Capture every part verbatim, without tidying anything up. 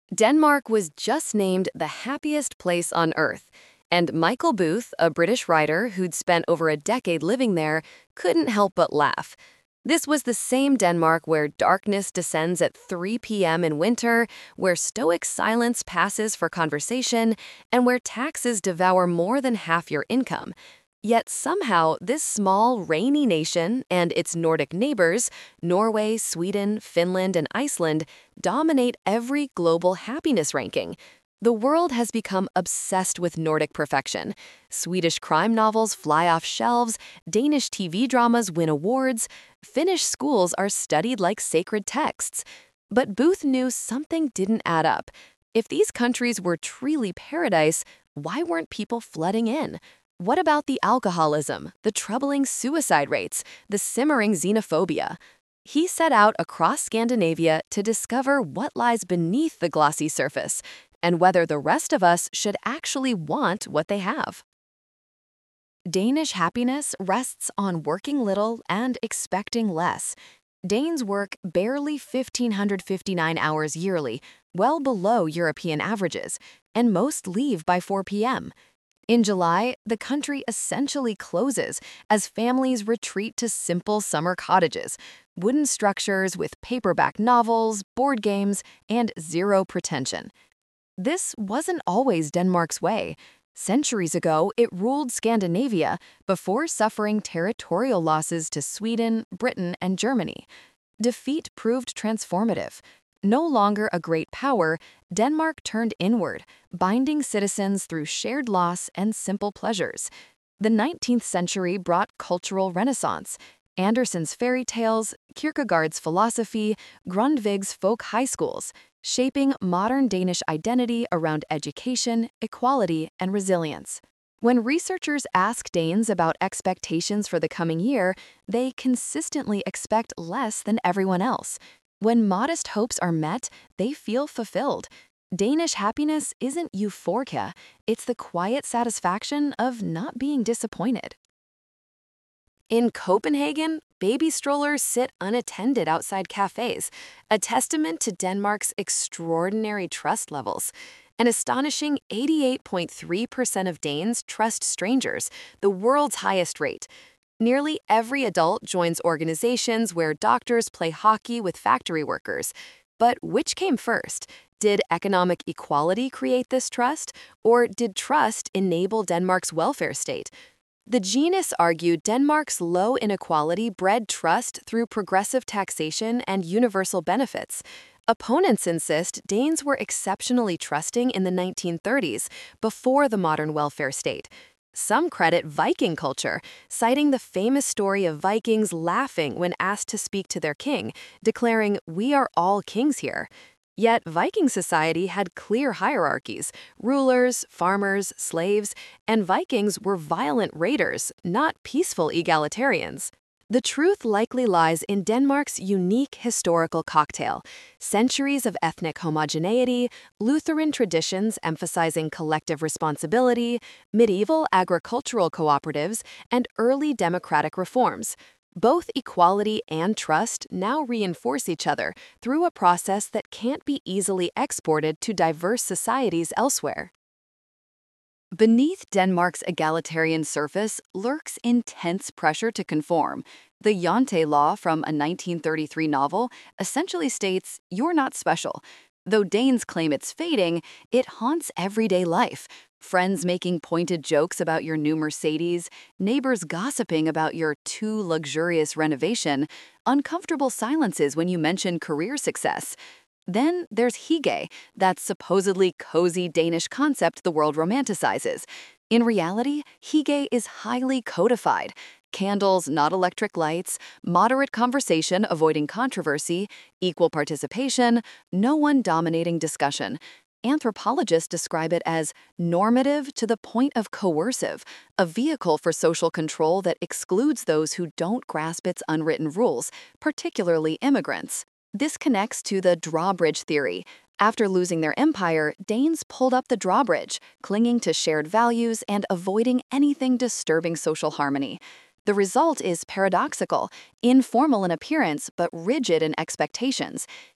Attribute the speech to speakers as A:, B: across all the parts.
A: Denmark was just named the happiest place on earth, and Michael Booth, a British writer who'd spent over a decade living there, couldn't help but laugh. This was the same Denmark where darkness descends at three p m in winter, where stoic silence passes for conversation, and where taxes devour more than half your income. Yet somehow, this small, rainy nation and its Nordic neighbors, Norway, Sweden, Finland, and Iceland, dominate every global happiness ranking. The world has become obsessed with Nordic perfection. Swedish crime novels fly off shelves, Danish T V dramas win awards, Finnish schools are studied like sacred texts. But Booth knew something didn't add up. If these countries were truly paradise, why weren't people flooding in? What about the alcoholism, the troubling suicide rates, the simmering xenophobia? He set out across Scandinavia to discover what lies beneath the glossy surface and whether the rest of us should actually want what they have. Danish happiness rests on working little and expecting less. Danes work barely one thousand five hundred fifty-nine hours yearly, well below European averages, and most leave by four p m In July, the country essentially closes as families retreat to simple summer cottages, wooden structures with paperback novels, board games, and zero pretension. This wasn't always Denmark's way. Centuries ago, it ruled Scandinavia before suffering territorial losses to Sweden, Britain, and Germany. Defeat proved transformative. No longer a great power, Denmark turned inward, binding citizens through shared loss and simple pleasures. The nineteenth century brought cultural renaissance. Andersen's fairy tales, Kierkegaard's philosophy, Grundtvig's folk high schools, shaping modern Danish identity around education, equality, and resilience. When researchers ask Danes about expectations for the coming year, they consistently expect less than everyone else. When modest hopes are met, they feel fulfilled. Danish happiness isn't euphoria, it's the quiet satisfaction of not being disappointed. In Copenhagen, baby strollers sit unattended outside cafes, a testament to Denmark's extraordinary trust levels. An astonishing eighty-eight point three percent of Danes trust strangers, the world's highest rate. Nearly every adult joins organizations where doctors play hockey with factory workers. But which came first? Did economic equality create this trust, or did trust enable Denmark's welfare state? The Genius argued Denmark's low inequality bred trust through progressive taxation and universal benefits. Opponents insist Danes were exceptionally trusting in the nineteen thirties, before the modern welfare state. Some credit Viking culture, citing the famous story of Vikings laughing when asked to speak to their king, declaring, "We are all kings here." Yet Viking society had clear hierarchies: rulers, farmers, slaves, and Vikings were violent raiders, not peaceful egalitarians. The truth likely lies in Denmark's unique historical cocktail: centuries of ethnic homogeneity, Lutheran traditions emphasizing collective responsibility, medieval agricultural cooperatives, and early democratic reforms. Both equality and trust now reinforce each other through a process that can't be easily exported to diverse societies elsewhere. Beneath Denmark's egalitarian surface lurks intense pressure to conform. The Jante Law from a nineteen thirty-three novel essentially states, "You're not special." Though Danes claim it's fading, it haunts everyday life. Friends making pointed jokes about your new Mercedes, neighbors gossiping about your too luxurious renovation, uncomfortable silences when you mention career success. Then there's hygge, that supposedly cozy Danish concept the world romanticizes. In reality, hygge is highly codified. Candles, not electric lights, moderate conversation avoiding controversy, equal participation, no one dominating discussion. Anthropologists describe it as normative to the point of coercive, a vehicle for social control that excludes those who don't grasp its unwritten rules, particularly immigrants. This connects to the drawbridge theory. After losing their empire, Danes pulled up the drawbridge, clinging to shared values and avoiding anything disturbing social harmony. The result is paradoxical, informal in appearance but rigid in expectations.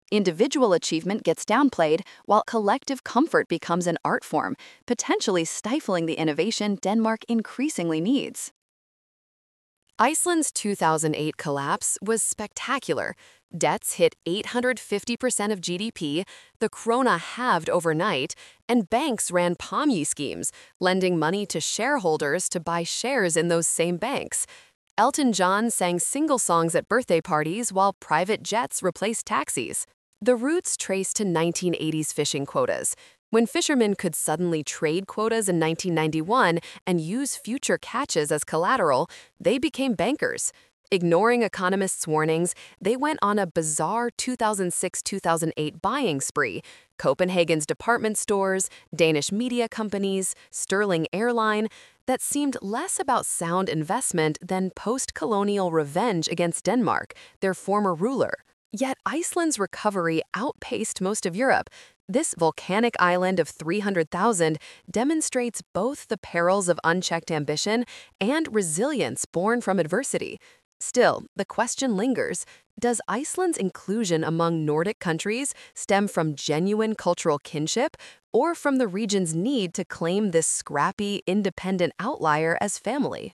A: Individual achievement gets downplayed, while collective comfort becomes an art form, potentially stifling the innovation Denmark increasingly needs. Iceland's two thousand eight collapse was spectacular. Debts hit eight hundred fifty percent of G D P, the krona halved overnight, and banks ran Pomyi schemes, lending money to shareholders to buy shares in those same banks. Elton John sang single songs at birthday parties while private jets replaced taxis. The roots trace to nineteen eighties fishing quotas. When fishermen could suddenly trade quotas in nineteen ninety-one and use future catches as collateral, they became bankers. Ignoring economists' warnings, they went on a bizarre two thousand six to two thousand eight buying spree. Copenhagen's department stores, Danish media companies, Sterling Airline, that seemed less about sound investment than post-colonial revenge against Denmark, their former ruler. Yet Iceland's recovery outpaced most of Europe. This volcanic island of three hundred thousand demonstrates both the perils of unchecked ambition and resilience born from adversity. Still, the question lingers: does Iceland's inclusion among Nordic countries stem from genuine cultural kinship or from the region's need to claim this scrappy, independent outlier as family?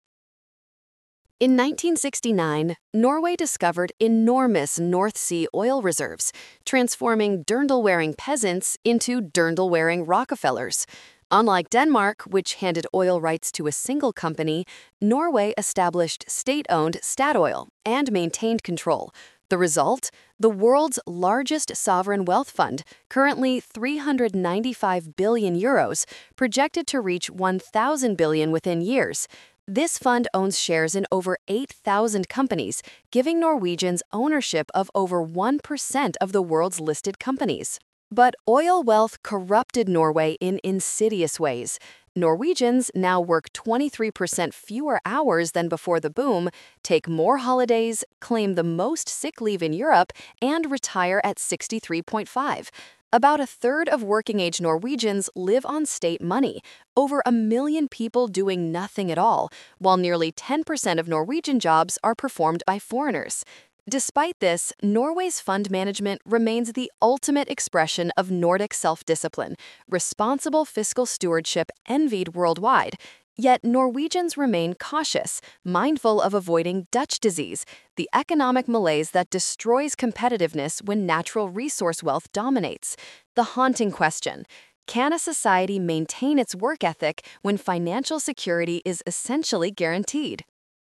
A: In nineteen sixty-nine, Norway discovered enormous North Sea oil reserves, transforming dirndl-wearing peasants into dirndl-wearing Rockefellers. Unlike Denmark, which handed oil rights to a single company, Norway established state-owned Statoil and maintained control. The result? The world's largest sovereign wealth fund, currently three hundred ninety-five billion euros, projected to reach one thousand billion within years. This fund owns shares in over eight thousand companies, giving Norwegians ownership of over one percent of the world's listed companies. But oil wealth corrupted Norway in insidious ways. Norwegians now work twenty-three percent fewer hours than before the boom, take more holidays, claim the most sick leave in Europe, and retire at sixty-three point five. About a third of working-age Norwegians live on state money, over a million people doing nothing at all, while nearly ten percent of Norwegian jobs are performed by foreigners. Despite this, Norway's fund management remains the ultimate expression of Nordic self-discipline, responsible fiscal stewardship envied worldwide. Yet Norwegians remain cautious, mindful of avoiding Dutch disease, the economic malaise that destroys competitiveness when natural resource wealth dominates. The haunting question: can a society maintain its work ethic when financial security is essentially guaranteed?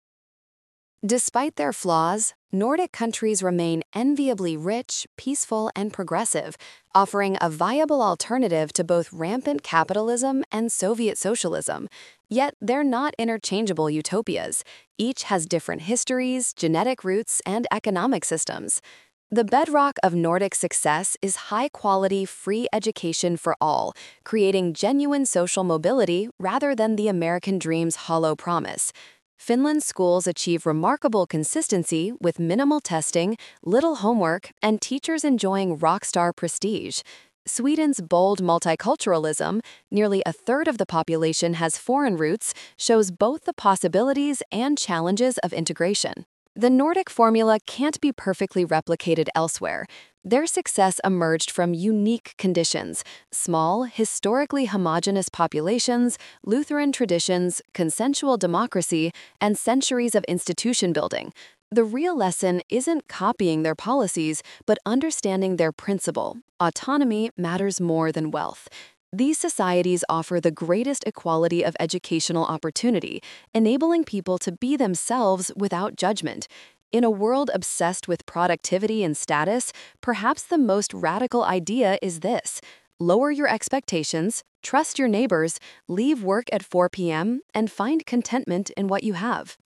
A: Despite their flaws, Nordic countries remain enviably rich, peaceful, and progressive, offering a viable alternative to both rampant capitalism and Soviet socialism. Yet they're not interchangeable utopias. Each has different histories, genetic roots, and economic systems. The bedrock of Nordic success is high-quality, free education for all, creating genuine social mobility rather than the American dream's hollow promise. Finland's schools achieve remarkable consistency with minimal testing, little homework, and teachers enjoying rockstar prestige. Sweden's bold multiculturalism, nearly a third of the population has foreign roots, shows both the possibilities and challenges of integration. The Nordic formula can't be perfectly replicated elsewhere. Their success emerged from unique conditions: small, historically homogeneous populations, Lutheran traditions, consensual democracy, and centuries of institution building. The real lesson isn't copying their policies, but understanding their principle: autonomy matters more than wealth. These societies offer the greatest equality of educational opportunity, enabling people to be themselves without judgment. In a world obsessed with productivity and status, perhaps the most radical idea is this: lower your expectations, trust your neighbors, leave work at four p m, and find contentment in what you have.